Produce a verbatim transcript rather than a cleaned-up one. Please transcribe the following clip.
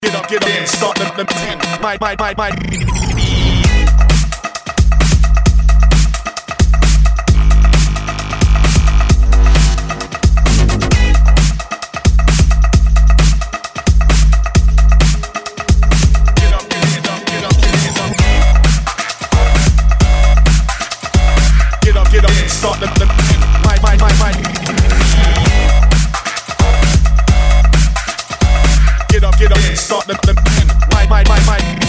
Get up, get up, and start the, the ten. My, my, my, my. Get up and start the, the my, my, my, my. Get up, get up and start the, the my, my, my, my.